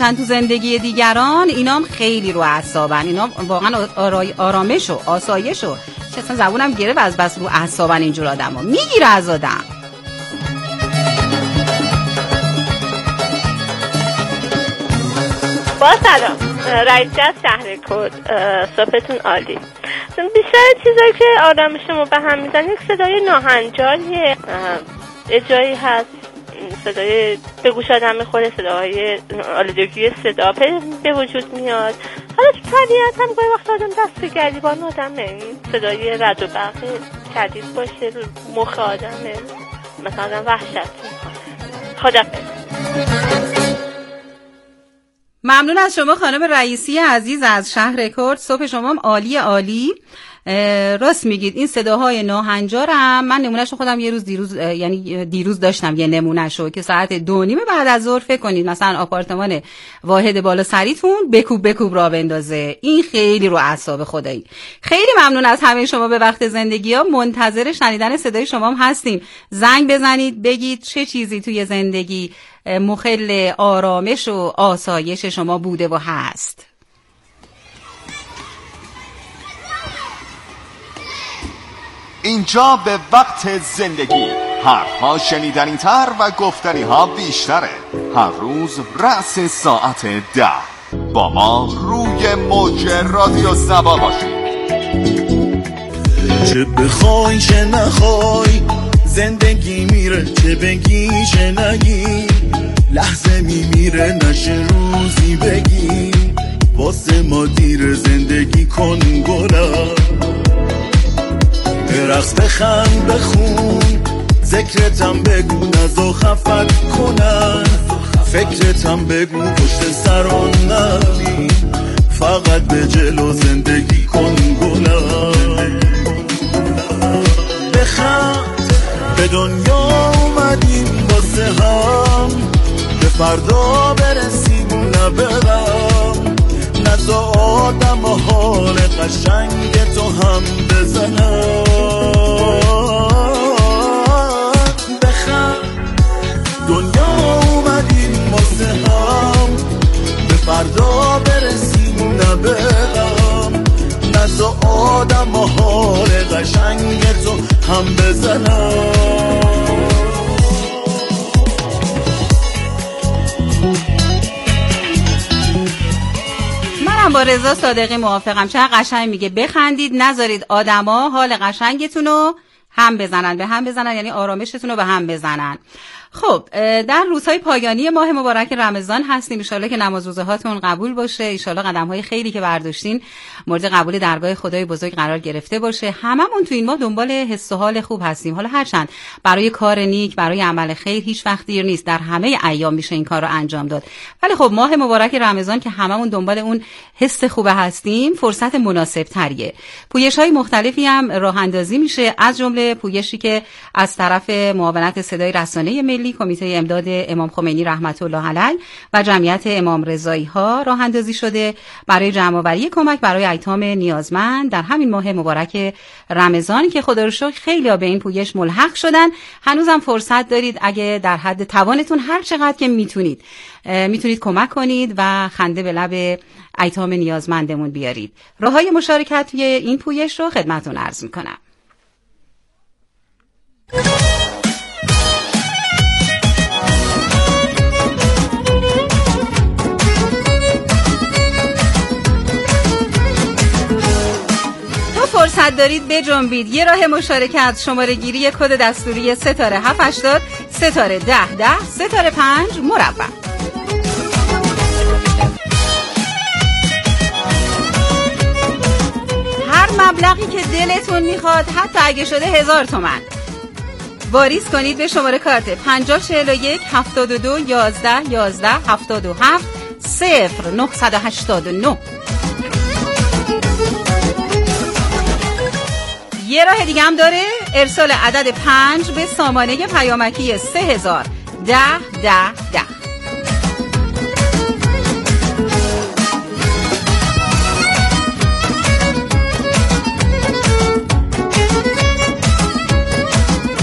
رفتن تو زندگی دیگران، اینام خیلی رو اعصابن. اینا واقعا آرامش و آسایش و اصلا زبونم گرفت از بس رو اعصابن اینجور آدما، میگیره از آدم. با سلام، رئیسی از شهر کرد، صبحتون عالی. بیشتر چیزایی که آدم شما به هم میزن یک صدای ناهنجاریه، اجایی هست، صدای به گوش آدم میخوره، صدای آلودگی صدا به وجود میاد. حالا تو طبیعت هم گاهی وقت آدم دست به گریبان آدمه، صدای رعد و برق شدید باشه رو مخ آدمه، مثلا آدم وحشت میکنه. خدافظ. ممنون از شما خانم رئیسی عزیز از شهر کرد. صبح شما هم عالی عالی. راست میگید، این صداهای ناهنجارم من نمونهشو خودم یه روز دیروز داشتم، یه نمونهشو که ساعت 2:30 بعد از ظهر فکر کنید مثلا آپارتمان واحد بالا سریتون بکوب راه بندازه. این خیلی رو اعصاب خدایی. خیلی ممنون از همه شما. به وقت زندگی ها منتظر شنیدن صدای شما هم هستیم. زنگ بزنید بگید چه چیزی توی زندگی مخل آرامش و آسایش شما بوده و هست. اینجا به وقت زندگی حرفها شنیدنی تر و گفتنی ها بیشتره. هر روز رأس ساعت 10 با ما روی موج رادیو زبا باشید. چه بخوای چه نخوای زندگی میره، چه بگی چه نگی لحظه میمیره، نشه روزی بگی واسه ما دیر. زندگی کن گلم، برقص بخند بخون، ذکرتم بگو نزا خفت کنن، فکرتم بگو پشت سران نبی، فقط به جلو زندگی کن گلم. بخند به دنیا اومدیم واسه هم، به فردا برسیم نه برم، نزا آدم و حال قشنگ تو هم بزنم. بخند دنیا اومدیم واسه هم، به فردا برسیم نه برم، نزا آدم و حال قشنگ تو هم بزنم. با رضا صادقی موافقم. چه قشنگ میگه بخندید، نذارید آدما حال قشنگتون رو هم بزنن، به هم بزنن یعنی آرامشتون رو به هم بزنن. خب در روزهای پایانی ماه مبارک رمضان هستیم. ان شاءالله که نماز روزه هاتون قبول باشه، ان شاءالله قدم‌های خیری که برداشتین مورد قبول درگاه خدای بزرگ قرار گرفته باشه. هممون تو این ماه دنبال حس و حال خوب هستیم. حالا هرچند برای کار نیک، برای عمل خیر هیچ وقت دیر نیست، در همه ایام میشه این کار رو انجام داد. ولی خب ماه مبارک رمضان که هممون دنبال اون حس خوب هستیم، فرصت مناسب تریه. پویش‌های مختلفی هم راه اندازی میشه، از جمله پویشی که از طرف معاونت صدای رسانه ملی، کمیته امداد امام خمینی رحمت الله علیه و جمعیت امام رضایی ها راه اندازی شده برای جمع‌آوری کمک برای ایتام نیازمند در همین ماه مبارک رمضان که خدا رو شکر خیلی‌ها به این پویش ملحق شدن. هنوزم فرصت دارید، اگه در حد توانتون هر چقدر که میتونید کمک کنید و خنده به لب ایتام نیازمندمون بیارید. راههای مشارکت توی این پویش رو خدمتتون عرض میکنم. فرصت دارید بجنبید. یه راه مشارکت، شماره گیری کد دستوری ستاره 780 ستاره 1010 ستاره 5 مربع. هر مبلغی که دلتون میخواد، حتی اگه شده 1000 تومان، واریز کنید به شماره کارت 5041 72 11 11 77 0989. یه راه دیگه هم داره، ارسال عدد 5 به سامانه پیامکی 3000 10 10 10.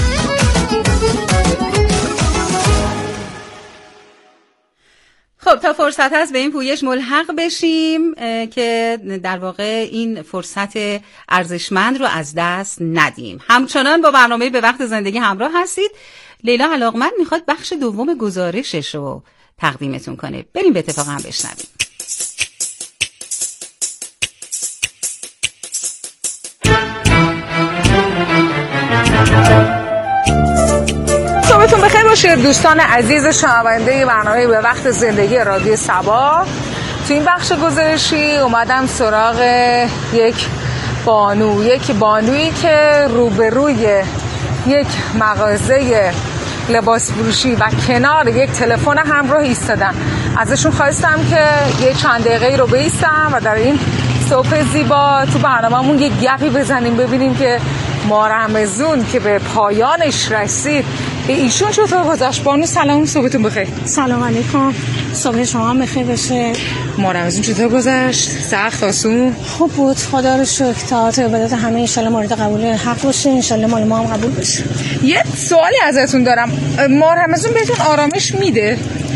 خب تا تا فرصت هست به این پویش ملحق بشیم که در واقع این فرصت ارزشمند رو از دست ندیم. همچنان با برنامه به وقت زندگی همراه هستید. لیلا علاقمند میخواد بخش دوم گزارشش رو تقدیمتون کنه. بریم به اتفاق هم بشنویم. صبحتون بخیر باشه دوستان عزیز شنونده برنامه به وقت زندگی رادیو صبا. تو این بخش گزارشی اومدم سراغ یک بانویی که روبروی یک مغازه لباس فروشی و کنار یک تلفن همراه ایستادن. ازشون خواستم که یه چند دقیقه رو بایستم و در این صبح زیبا تو برنامه‌مون یک گپی بزنیم، ببینیم که ماه رمضان که به پایانش رسید به ایشون چطور گذشت. بانو سلام، صبحتون بخیر. سلام علیکم، صبح شما بخیر باشه. ماه رمضان چطور گذشت؟ سخت آسون؟ خوب بود، خدا رو شکر. طاعت و عبادت همه ان شاء الله مورد قبول حق باشه، ان شاء الله مال ما هم قبول بشه. یه سوالی ازتون دارم، ماه رمضان بهتون آرامش میده؟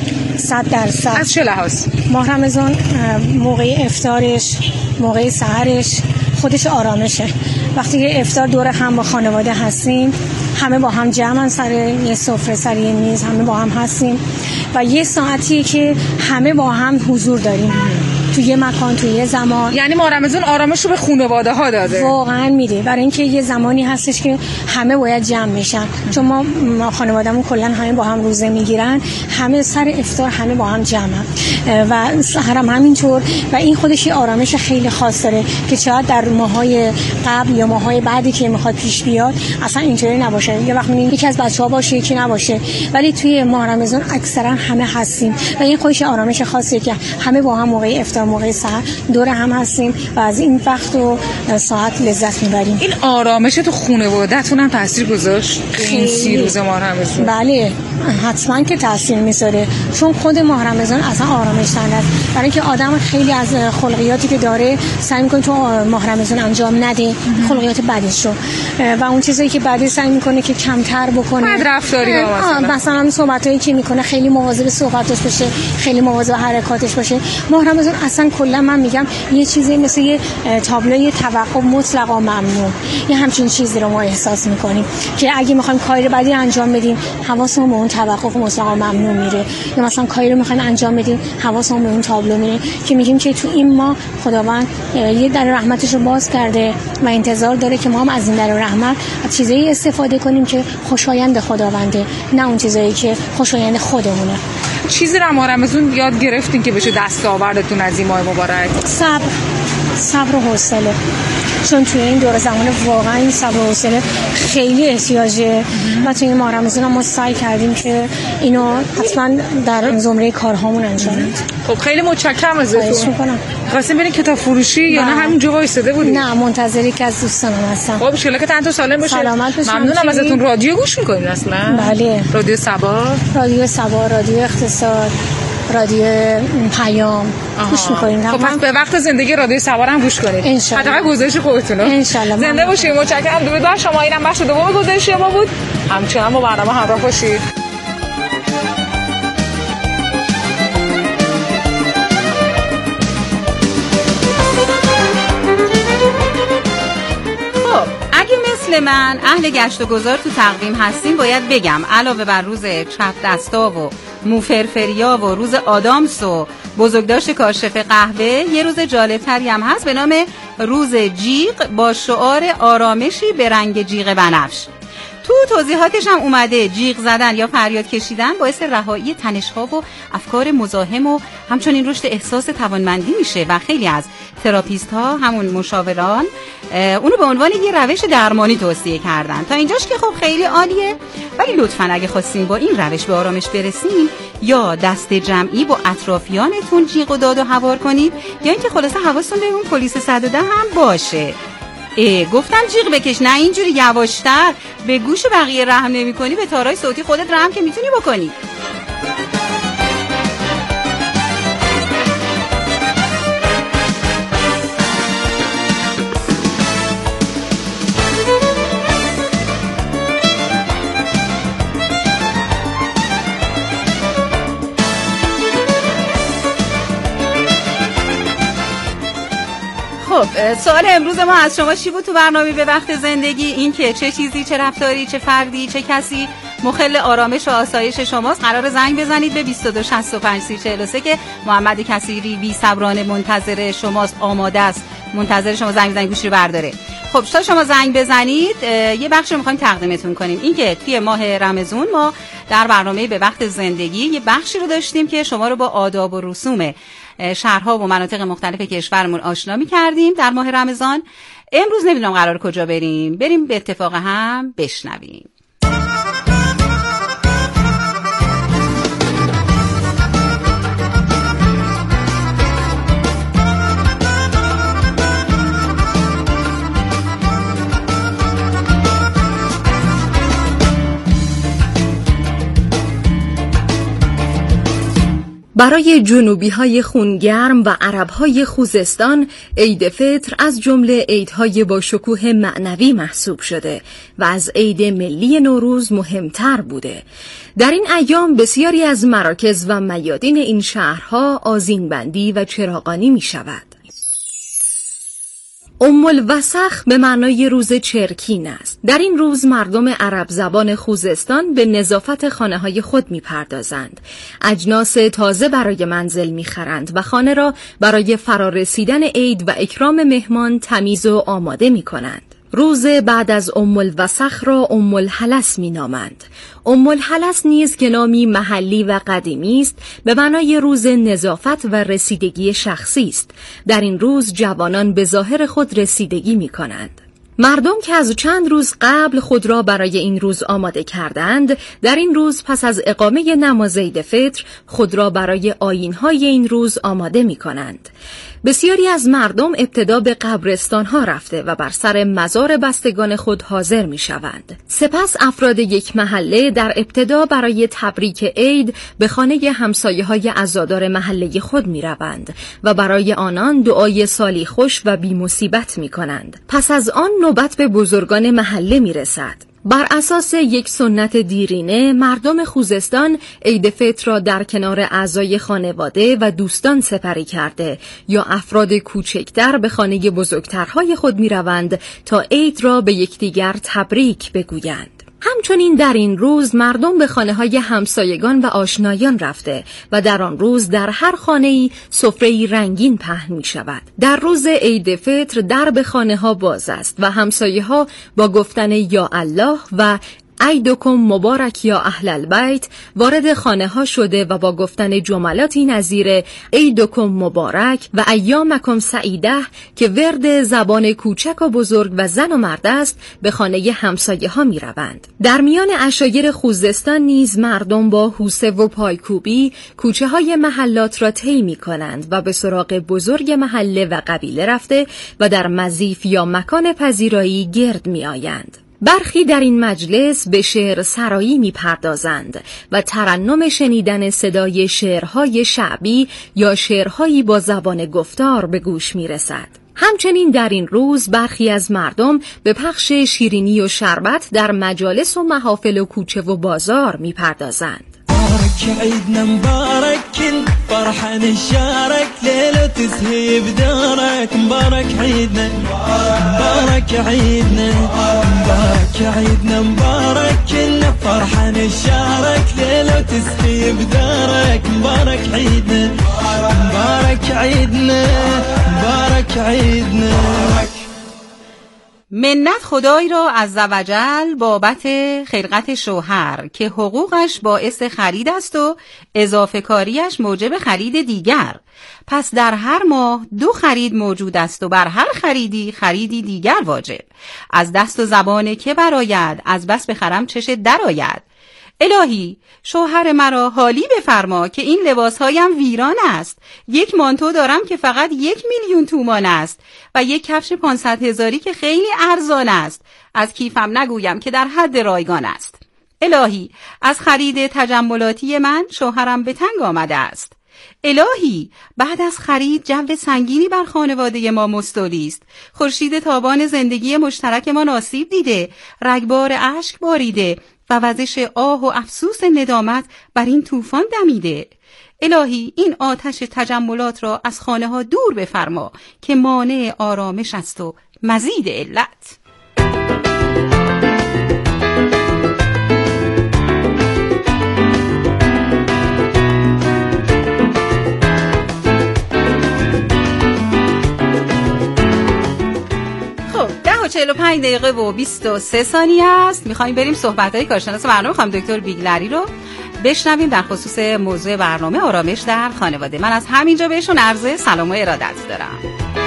100%. از چه لحاظ؟ ماه رمضان موقع افطارش، موقع سحرش خودش آرامشه. وقتی که افطار دور هم با خانواده هستیم، همه با هم جمعن سر یه سفره، سر یه میز، همه با هم هستیم و یه ساعتیه که همه با هم حضور داریم تو یه مکان، تو یه زمان. یعنی ماه رمضان آرامش رو به خانواده ها داده؟ واقعا میده، برای اینکه یه زمانی هستش که همه باید جمع میشن، چون ما خانوادهمون کلا همه با هم روزه میگیرن، همه سر افطار همه با هم جمعن و سحرم همینطور و این خودش یه آرامش خیلی خاص داره که شاید در ماهای قبل یا ماهای بعدی که میخواد پیش بیاد اصلا اینطوری نباشه. یه وقت میبینیم یکی از بچه‌ها باشه یکی نباشه، ولی توی ماه رمضان اکثرا همه هستیم و این خودش آرامش خاصیه که همه با هم موقع افطار، موقع سحر دور هم هستیم و از این وقت و ساعت لذت میبریم. این آرامش تو خانواده‌تون هم تاثیر گذاشت این 30 روز ماه رمضان؟ بله حتما که تاثیر میذاره، چون خود ماه رمضان اصلا آرامش دهنده است. برای اینکه آدم خیلی از خلقیاتی که داره سعی میکنه تو ماه رمضان انجام نده، خلقیات بدش رو، و اون چیزایی که بعدی سعی میکنه که کمتر بکنه. بد رفتاری مثلا صحبتایی که میکنه خیلی مواظب صحبتش باشه، خیلی مواظب حرکاتش باشه. ماه رمضان اصلا کلا من میگم یه چیزی مثل یه تابلوی توقف مطلق و ممنوع، یه همچین چیزی رو ما احساس میکنیم که اگه میخوایم کاری بعدی انجام بدیم حواسمون به اون توقف مطلق و ممنوع میره، یا مثلا کاری رو میخوایم انجام بدیم حواسمون به اون تابلو میره که میگیم که تو این ماه خداوند یه در رحمتش رو باز کرده و انتظار داره که ما هم از این در رحمت از چیزایی استفاده کنیم که خوشایند خداونده، نه اون چیزایی که خوشایند خودمونه. چیزی رو ماه رمضان یاد گرفتین که بشه دستاوردتون از این ماه مبارک؟ صبر و حوصله، چون توی این دور زمان واقعا این صبر و حوصله خیلی احتیاجه و توی این ماه رمضان ما سعی کردیم که اینو حتما در زمره کارهامون انجام بدیم. خب خیلی متشکرم ازتون. خواستیم بریم کتاب فروشی یا نه همینجا وایساده بودیم؟ نه، منتظری که از دوستانم هستم. خب ان شاءالله که تنتو سالم باشه. سلامت باشید. ممنونم ازتون. رادیو گوش می‌کنید اصلا؟ بله. رادیو صبا، رادیو اقتصاد، رادیو پیام گوش می‌کنیم. خب پس به وقت زندگی رادیو صبا هم گوش کنید. ان شاء الله. حداقل گزارش خودتون رو. ان شاء الله. زنده باشید. متشکرم. درود شما. اینم بخش دوم گزارش ما بود. همچنان با برنامه همراه باشید. من اهل گشت و گذار تو تقویم هستیم، باید بگم علاوه بر روز چپ دستا و موفرفریا و روز آدامس و بزرگداشت کاشف قهوه، یه روز جالبتری هم هست به نام روز جیغ با شعار آرامشی به رنگ جیغ بنفش. تو توضیحاتش هم اومده جیغ زدن یا فریاد کشیدن باعث رهایی تنش‌ها و افکار مزاحم و همچنین رشد احساس توانمندی میشه و خیلی از تراپیست ها، همون مشاوران، اونو به عنوان یه روش درمانی توصیه کردن. تا اینجاش که خب خیلی عالیه، ولی لطفاً اگه خواستین با این روش به آرامش برسین، یا دست جمعی با اطرافیانتون جیغ و داد و هوار کنید، یا اینکه خلاصه حواستون به اون پلیس 110 هم باشه. گفتم جیغ بکش، نه اینجوری یواشتر. به گوش بقیه رحم نمی کنی، به تارای صوتی خودت رحم که میتونی بکنی. خب سوال امروز ما از شما چی بود تو برنامه به وقت زندگی؟ این که چه چیزی، چه رفتاری، چه فردی، چه کسی مخل آرامش و آسایش شماست؟ قرار زنگ بزنید به 2265 که محمد کثیری بی صبرانه منتظر شماست، آماده است، منتظر شما زنگ بزنید، گوشی رو برداره. خب تا شما زنگ بزنید یه بخش رو می‌خوایم تقدیمتون کنیم. این که توی ماه رمضان ما در برنامه به وقت زندگی یه بخشی رو داشتیم که شما رو با آداب و رسوم شهرها و مناطق مختلف کشورمون آشنا می‌کردیم در ماه رمضان. امروز نمیدونم قرار کجا بریم به اتفاق هم بشنویم. برای جنوبی‌های خونگرم و عرب‌های خوزستان عید فطر از جمله عیدهای با شکوه معنوی محسوب شده و از عید ملی نوروز مهمتر بوده. در این ایام بسیاری از مراکز و میادین این شهرها آذین‌بندی و چراغانی می‌شود. الوسخ به معنای روز چرکین است. در این روز مردم عرب زبان خوزستان به نظافت خانه‌های خود می‌پردازند. اجناس تازه برای منزل می‌خرند و خانه را برای فرارسیدن عید و اکرام مهمان تمیز و آماده می‌کنند. روز بعد از الوسخ را الحلس می‌نامند. الحلس نیز که نامی محلی و قدیمی است به معنای روز نظافت و رسیدگی شخصی است. در این روز جوانان به ظاهر خود رسیدگی می‌کنند. مردم که از چند روز قبل خود را برای این روز آماده کردند، در این روز پس از اقامه نماز عید فطر خود را برای آیین‌های این روز آماده می‌کنند. بسیاری از مردم ابتدا به قبرستان‌ها رفته و بر سر مزار بستگان خود حاضر می‌شوند. سپس افراد یک محله در ابتدا برای تبریک عید به خانه همسایه‌های عزادار محله خود می‌روند و برای آنان دعای سالی خوش و بی مصیبت می‌کنند. پس از آن نوبت به بزرگان محله می‌رسد. بر اساس یک سنت دیرینه مردم خوزستان عید فطر را در کنار اعضای خانواده و دوستان سپری کرده یا افراد کوچکتر به خانه بزرگترهای خود می روند تا عید را به یکدیگر تبریک بگویند. همچنین در این روز مردم به خانه‌های همسایگان و آشنایان رفته و در آن روز در هر خانه‌ای سفره‌ای رنگین پهن می‌شود. در روز عید فطر درب خانه‌ها باز است و همسایه‌ها با گفتن یا الله و عیدکم مبارک یا اهل البیت وارد خانه ها شده و با گفتن جملاتی نظیر عیدکم مبارک و ایامکم سعیده که ورد زبان کوچک و بزرگ و زن و مرد است به خانه همسایه ها می روند. در میان عشایر خوزستان نیز مردم با هوسه و پایکوبی کوچه های محلات را طی می کنند و به سراغ بزرگ محله و قبیله رفته و در مضیف یا مکان پذیرایی گرد می آیند. برخی در این مجلس به شعر سرایی می پردازند و ترنم شنیدن صدای شعرهای شعبی یا شعرهایی با زبان گفتار به گوش می رسد. همچنین در این روز برخی از مردم به پخش شیرینی و شربت در مجالس و محافل و کوچه و بازار می پردازند. مبارك عيدنا مبارك كل فرحة نشارك ليلة تزهي بدارك مبارك عيدنا مبارك عيدنا مبارك عيدنا مبارك كل فرحة نشارك ليلة تزهي بدارك مبارك عيدنا مبارك عيدنا مبارك عيدنا. منت خدای را عزوجل بابت خلقت شوهر که حقوقش باعث خرید است و اضافه کاریش موجب خرید دیگر. پس در هر ماه 2 خرید موجود است و بر هر خریدی دیگر واجب. از دست و زبان که براید از بس بخرم چش در آید. الهی شوهر مرا حالی بفرما که این لباسهایم ویران است. 1 مانتو دارم که فقط 1,000,000 تومان است و 1 کفش 500,000 که خیلی ارزان است. از کیفم نگویم که در حد رایگان است. الهی از خرید تجملاتی من شوهرم به تنگ آمده است. الهی بعد از خرید جو سنگینی بر خانواده ما مستولی است. خورشید تابان زندگی مشترک ما آسیب دیده، رگبار اشک باریده و وزش آه و افسوس ندامت بر این طوفان دمیده. الهی این آتش تجملات را از خانه ها دور بفرما که مانع آرامش است و مزید علت. خب 10:45 و 23 ثانیه است. میخوایم بریم صحبت‌های کارشناس برنامه خانم دکتر بیگلری رو بشنویم در خصوص موضوع برنامه آرامش در خانواده. من از همینجا بهشون عرض سلام و ارادت دارم.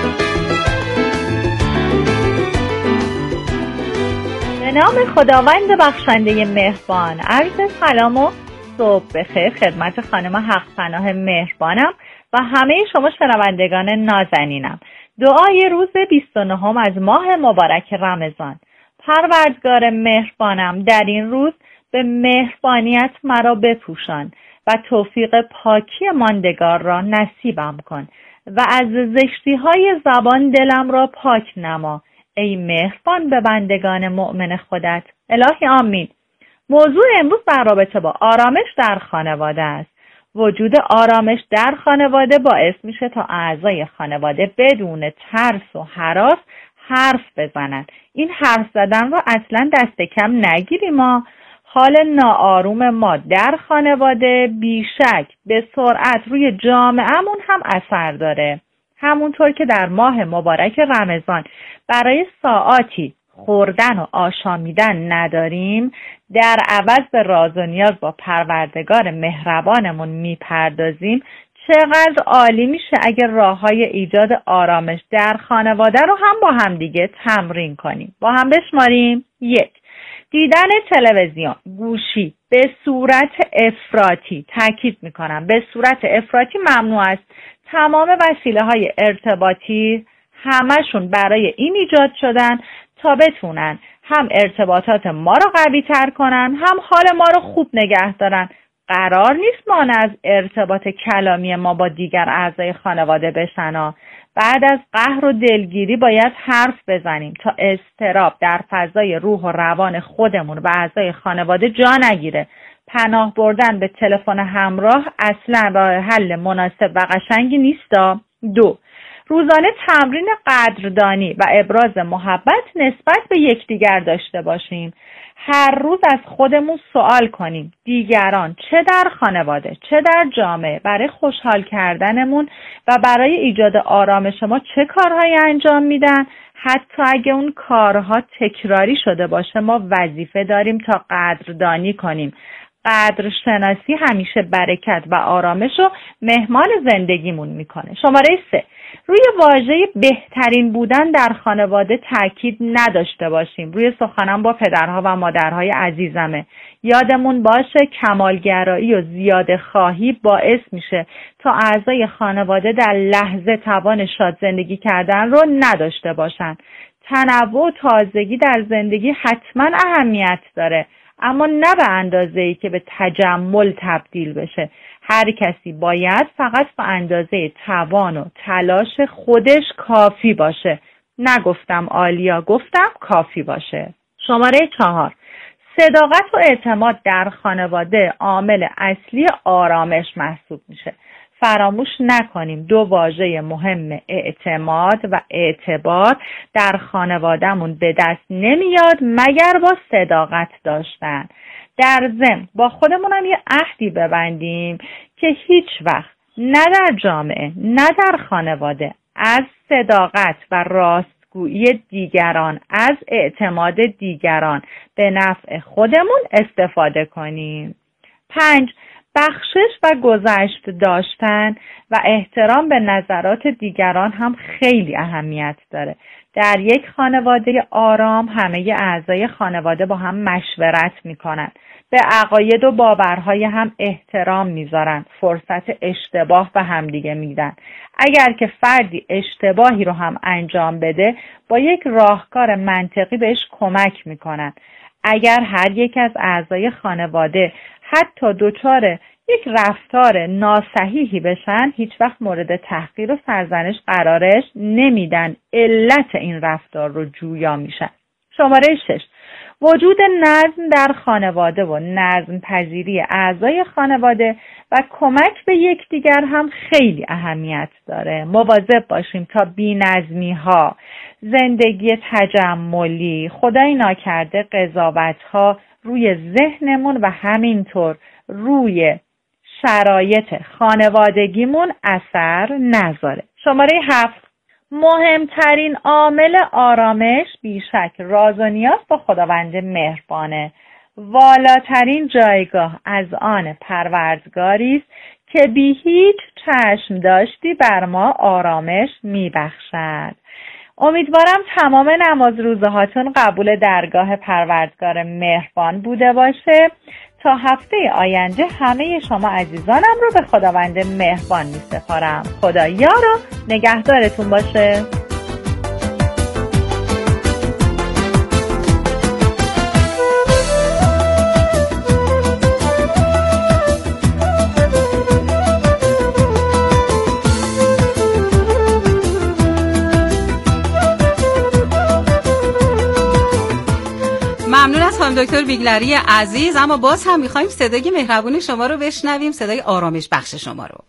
به نام خداوند بخشنده مهربان، عرض سلام و صبح بخیر خدمت خانم حق پناه مهربانم و همه شما شنوندگان نازنینم. دعای روز 29 از ماه مبارک رمضان. پروردگار مهربانم، در این روز به مهربانیت مرا بپوشان و توفیق پاکی ماندگار را نصیبم کن و از زشتی‌های زبان دلم را پاک نما، ای مهربان به بندگان مؤمن خودت. الهی آمین. موضوع امروز در رابطه با آرامش در خانواده است. وجود آرامش در خانواده باعث میشه تا اعضای خانواده بدون ترس و هراس حرف بزنند. این حرف زدن رو اصلا دست کم نگیریم. ما حال ناآروم ما در خانواده بیشک به سرعت روی جامعه‌مون هم اثر داره. همونطور که در ماه مبارک رمضان برای ساعاتی خوردن و آشامیدن نداریم، در عوض به راز و نیاز با پروردگار مهربانمون میپردازیم، چقدر عالی میشه اگر راه‌های ایجاد آرامش در خانواده رو هم با هم دیگه تمرین کنیم. با هم بشماریم. 1. دیدن تلویزیون، گوشی به صورت افراطی، تاکید میکنم به صورت افراطی ممنوع است. تمام وسیله‌های ارتباطی همشون برای این ایجاد شدن تا بتونن هم ارتباطات ما رو قوی تر کنن، هم حال ما رو خوب نگه دارن. قرار نیست مانع از ارتباط کلامی ما با دیگر اعضای خانواده بشن. بعد از قهر و دلگیری باید حرف بزنیم تا اضطراب در فضای روح و روان خودمون و اعضای خانواده جا نگیره. پناه بردن به تلفن همراه اصلا راه حل مناسب و قشنگی نیست. 2. روزانه تمرین قدردانی و ابراز محبت نسبت به یکدیگر داشته باشیم. هر روز از خودمون سوال کنیم دیگران چه در خانواده چه در جامعه برای خوشحال کردنمون و برای ایجاد آرامش ما چه کارهایی انجام میدن. حتی اگه اون کارها تکراری شده باشه ما وظیفه داریم تا قدردانی کنیم. قدرشناسی همیشه برکت و آرامش رو مهمان زندگیمون میکنه. شماره 3. روی واژه بهترین بودن در خانواده تاکید نداشته باشیم. روی سخنم با پدرها و مادرهای عزیزمه. یادمون باشه کمالگرایی و زیاده خواهی باعث میشه تا اعضای خانواده در لحظه توان شاد زندگی کردن رو نداشته باشن. تنوع و تازگی در زندگی حتما اهمیت داره، اما نه به اندازه‌ای که به تجمل تبدیل بشه. هر کسی باید فقط به اندازه توان و تلاش خودش کافی باشه. نگفتم عالیا، گفتم کافی باشه. شماره 4. صداقت و اعتماد در خانواده عامل اصلی آرامش محسوب میشه. فراموش نکنیم 2 واژه مهم اعتماد و اعتبار در خانوادهمون به دست نمیاد مگر با صداقت داشتن. در ضمن با خودمون هم یه عهدی ببندیم که هیچ وقت نه در جامعه نه در خانواده از صداقت و راستگویی دیگران، از اعتماد دیگران به نفع خودمون استفاده کنیم. 5. بخشش و گذشت داشتن و احترام به نظرات دیگران هم خیلی اهمیت داره. در یک خانواده آرام همه اعضای خانواده با هم مشورت میکنن، به عقاید و باورهای هم احترام میذارن، فرصت اشتباه به همدیگه میدن. اگر که فردی اشتباهی رو هم انجام بده با یک راهکار منطقی بهش کمک میکنن. اگر هر یک از اعضای خانواده حتی دچار یک رفتار ناصحیحی بشن هیچ وقت مورد تحقیر و سرزنش قرارش نمیدن، علت این رفتار رو جویا میشن. شماره 6. وجود نظم در خانواده و نظم پذیری اعضای خانواده و کمک به یکدیگر هم خیلی اهمیت داره. مواظب باشیم تا بی‌نظمی‌ها، زندگی تجملی، خدای ناکرده قضاوت‌ها روی ذهنمون و همینطور روی شرایط خانوادگیمون اثر نذاره. شماره 7، مهمترین عامل آرامش بیشک راز و نیاز با خداوند مهربانه. والاترین جایگاه از آن پروردگاری است که بی هیچ چشم داشتی بر ما آرامش میبخشد. امیدوارم تمام نماز روزه هاتون قبول درگاه پروردگار مهربان بوده باشه. تا هفته آینده همه شما عزیزانم رو به خداوند مهربان می سپارم. خدا یار و نگهدارتون باشه. ممنون از خانم دکتر بیگلری عزیز. اما باز هم میخوایم صدای مهربون شما رو بشنویم، صدای آرامش بخش شما رو.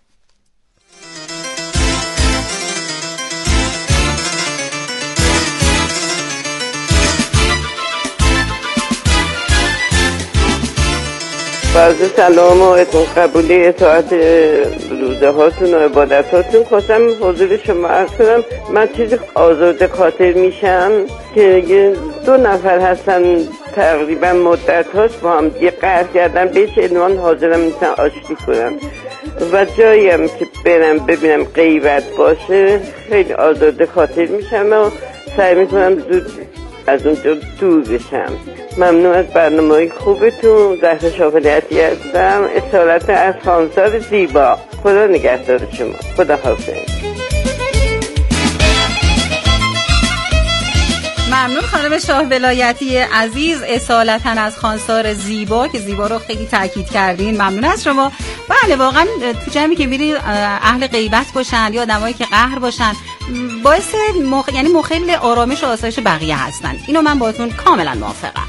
بعضی سلام و اتون قبولی اطاعت روزه هاتون و عبادت هاتون. خواستم حضور شما عرض کنم من چیزی آزاده خاطر میشم که 2 نفر هستن تقریبا مدت هاست با هم یه قهر کردن، بهش عنوان حاضرم نیستن آشتی کنم و جاییم که برم ببینم غیبت باشه خیلی آزاده خاطر میشم و سعی میکنم زود از اونجا دور بشم. ممنون از برنامه‌های خوبتون. زهرا شافعی هستم، اصالت از خانسار زیبا. خدا نگهدار شما. خدا حافظ. ممنون خانم شاه ولایتی عزیز، اصالتاً از خانسار زیبا که زیبا رو خیلی تاکید کردین. ممنون از شما. بله واقعا تو جمعی که میری اهل غیبت باشن یا آدمایی که قهر باشن باعث یعنی مخل آرامش و آسایش بقیه هستن. اینو من باهاتون کاملا موافقم.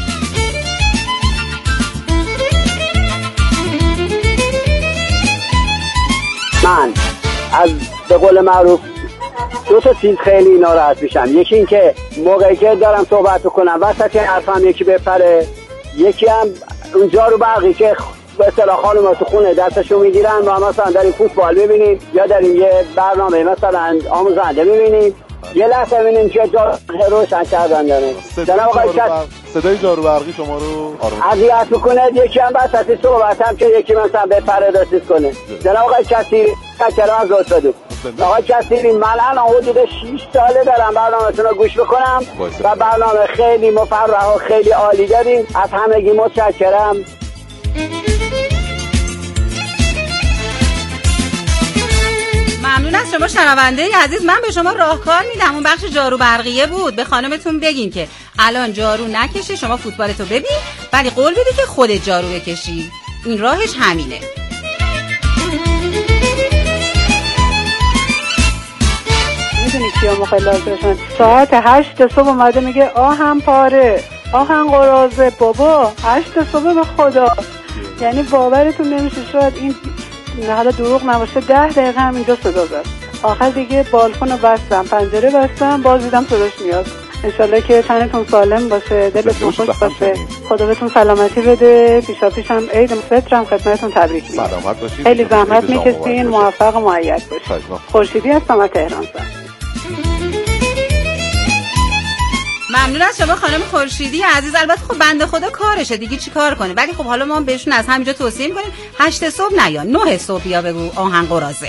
من از به قول معروف 2 چیز خیلی ناراحت میشم. یکی این که موقعی که دارم صحبت کنم وسط حرفم یکی بپره، یکی هم اونجا رو برقی که به اصطلاح خانوما تو خونه دستشو میگیرن و مثلا داریم فوتبال میبینیم یا داریم یه برنامه مثلا آموزنده میبینیم، یه لحظه میبینیم که روشن کردن داره. جناب آقای صدای جارو برقی شما رو اذیت میکنه. یکی هم وسط صحبتم که یکی مثلا بپره دستش کنه. جناب آقای کثیری کلام از لطفا. آقای کثیری من الان حدود 6 ساله دارم برنامه‌تون رو گوش بکنم و برنامه خیلی مفرح و خیلی عالی دارین. از همگی متشکرم. ممنون از شما شنونده عزیز. من به شما راهکار میدم. اون بخش جارو برقیه بود. به خانمتون بگین که الان جارو نکشی، شما فوتبالتو ببین، ولی قول بده که خودت جارو بکشی. این راهش همینه. میدونی کیا مخالفشون؟ ساعت 8 صبح اومده میگه آهن پاره، آهن قرازه. بابا 8 صبح به خدا، یعنی باورتون نمیشه. شاید این حالا دروغ نباشه 10 دقیقه همینجا صدا زد. آخر دیگه بالکن رو بستم، پنجره بستم، باز دیدم صداش میاد. انشالله که تنتون سالم باشه، دلتون خوش باشه، خدا بهتون سلامتی بده. پیشا پیشم عید فطرم خدمتتون تبریک میگم. سلامت باشید. خیلی زحمت میکشین، موفق و مؤید باشید. خورشیدی هستم از تهران. ممنون از شما خانم خورشیدی عزیز. البته خب بنده خدا کارشه دیگه، چی کار کنه، ولی خب حالا ما بهشون از همینجا توصیه میکنیم 8 صبح نه یا 9 صبح یا بگو آهن قرازه.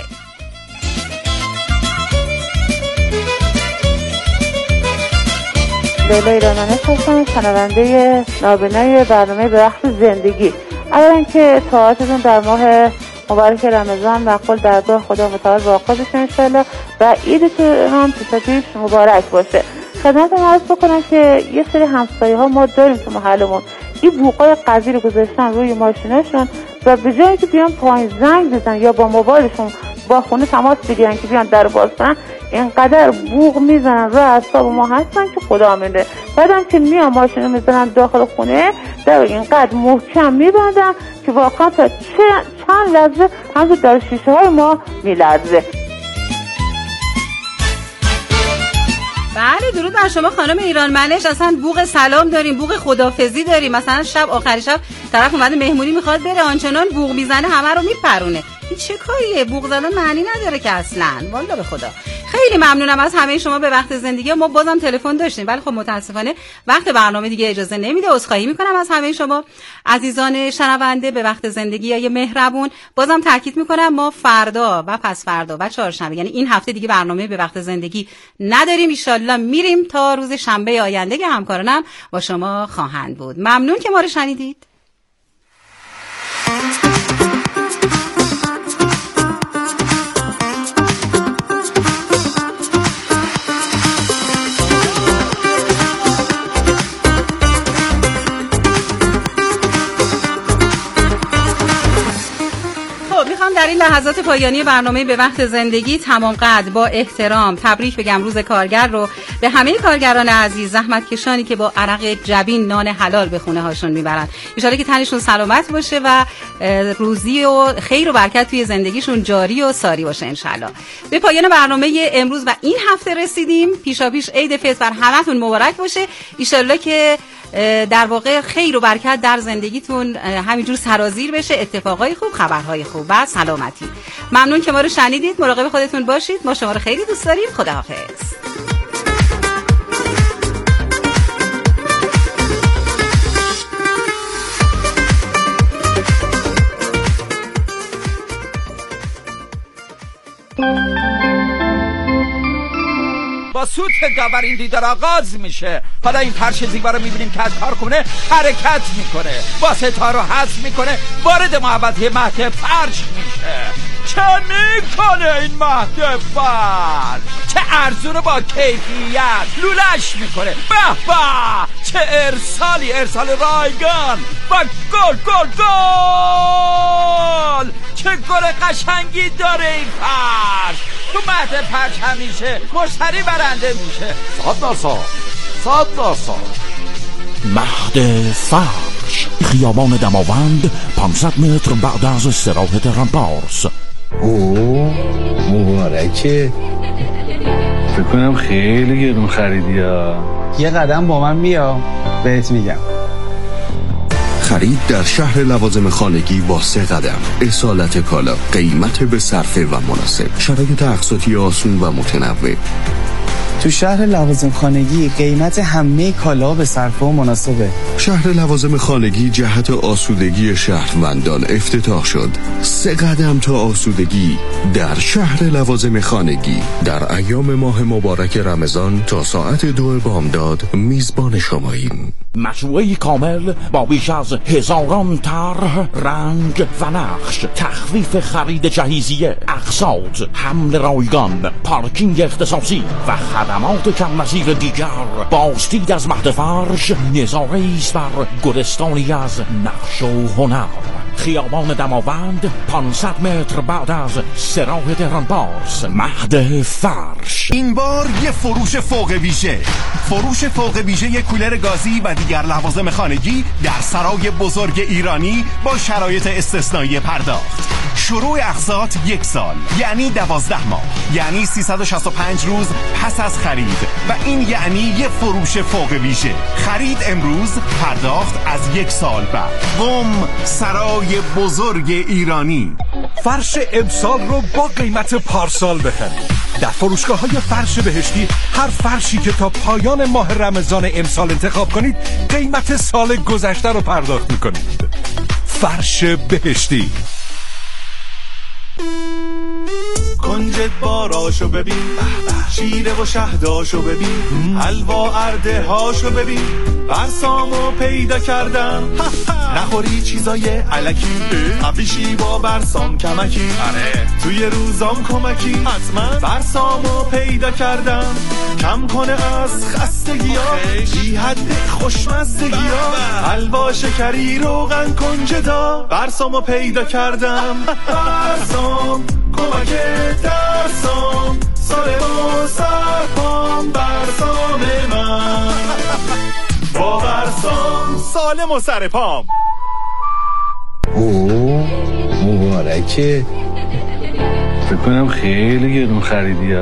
لیلا ایرانانه هستم، شنونده نابینای برنامه به وقت زندگی. اولا که اطاعتتون در ماه مبارک رمضان مقبول درگاه خدا متعال واقع بشه انشالله و عیدتون هم پیش مبارک باشه. خدمتتون عرض بکنم که یه سری همسایه ها ما داریم تو محلمون این بوقای قضیه رو گذاشتن روی ماشیناشون و به جایی که بیان پایین زنگ بزن یا با موبایلشون با خونه تماس بگیرن که بیان در باز کنن، اینقدر بوق میزنن رو اعصاب ما هستن که خدا میده. بعدم که میان ماشینو میزنن داخل خونه، در اینقدر محکم میبندن که واقعا تا چند لحظه همون در شیشه های ما میلرزه. بله درود بر شما خانم ایرانمنش. اصلا بوق سلام داریم، بوق خدافظی داریم. مثلا شب آخر شب طرف اومده مهمونی میخواد بره، آنچنان بوق میزنه همه رو میپرونه. این چه کاریه؟ بوق زدن معنی نداره که اصلا، والله به خدا. خیلی ممنونم از همه شما. به وقت زندگی ما بازم تلفن داشتیم، ولی خب متاسفانه وقت برنامه دیگه اجازه نمیده. عذرخواهی میکنم از همه شما عزیزان شنونده. به وقت زندگی یا مهربون بازم تاکید میکنم ما فردا و پس فردا و چهارشنبه، یعنی این هفته دیگه برنامه به وقت زندگی نداریم. ان شاءالله میریم تا روز شنبه آینده که همکارانم با شما خواهند بود. ممنون که ما رو شنیدید. در این لحظات پایانی برنامه به وقت زندگی تمام قد با احترام تبریک بگم روز کارگر رو به همه کارگران عزیز، زحمت کشانی که با عرق جبین نان حلال به خونه هاشون میبرن. ان شاءالله که تنشون سلامت باشه و روزی و خیر و برکت توی زندگیشون جاری و ساری باشه ان شاءالله. به پایان برنامه امروز و این هفته رسیدیم. پیشاپیش عید فطر بر همتون مبارک باشه. ان شاءالله که در واقع خیر و برکت در زندگیتون همینجور سرازیر بشه، اتفاقای خوب، خبرهای خوب و سلامتی. ممنون که ما رو شنیدید. مراقب خودتون باشید. ما شما رو خیلی دوست داریم. خداحافظ. با سوت گاور این دیدار آغاز میشه. حالا این فرش زیبا رو میبینیم که از کارخونه حرکت میکنه، با ستار رو حذف میکنه، وارد محوطه مهد فرش میشه. چه میکنه این مهد فرش؟ چه ارزونه با کیفیت لولش میکنه. به به چه ارسالی، ارسال رایگان و گل گل گل. چه گل قشنگی داره این فرش. تو مهد فرش همیشه مشتری برنده میشه. صد درصد مهد فرش، خیابان دماوند 500 متر بعد از استراحت رامپارس. مبارکه. فکر کنم خیلی گرون خریدی ها. یه قدم با من بیا بهت میگم. خرید در شهر لوازم خانگی با 3 قدم. اصالت کالا، قیمت به صرفه و مناسب، شرایط اقساطی آسون و متنوع. تو شهر لوازم خانگی قیمت همه کالا به صرفه و مناسبه. شهر لوازم خانگی جهت آسودگی شهروندان افتتاح شد. 3 قدم تا آسودگی در شهر لوازم خانگی. در ایام ماه مبارک رمضان تا ساعت 2 بامداد میزبان شماییم. مجموعه کامل با بیش از 1000 طرح، رنگ و نقش، تخفیف خرید جهیزیه، اقساط، حمل رایگان، پارکینگ اختصاصی و خدمات کم نظیر دیگر. بازدید از مهد فرش نظاره است بر گلستانی از نقش و هنر. خیابان دماوند 500 متر بعد از استراحت رامپارس. مهد فرش. این بار یه فروش فوق ویژه. فروش فوق ویژه یه کولر گازی و دیگر لوازم خانگی در سرای بزرگ ایرانی با شرایط استثنایی پرداخت. شروع اقساط 1 سال، یعنی 12 ماه، یعنی 365 روز پس از خرید، و این یعنی یه فروش فوق ویژه. خرید امروز، پرداخت از 1 سال بعد. قم سرای بزرگ ایرانی. فرش امسال رو با قیمت پارسال بخرید. در فروشگاه‌های فرش بهشتی هر فرشی که تا پایان ماه رمضان امسال انتخاب کنید قیمت سال گذشته رو پرداخت می‌کنید. فرش بهشتی. کنجد باراشو ببین، شیره و شهداشو ببین، حلوا ارده هاشو ببین، برسامو پیدا کردم. نخوری چیزای علکی، ابریشی با برسام کمکی، توی روزام کمکی، حتما برسامو پیدا کردم. کم کنه از خستگی ها، بی حد خوشمزدگی ها، حلوا شکری روغن کنجدا، برسامو پیدا کردم. برسام کمک ترسام سالم و سرپام برسام من با برسام سالم و سرپام. مبارکه. فکر کنم خیلی گرون خریدی.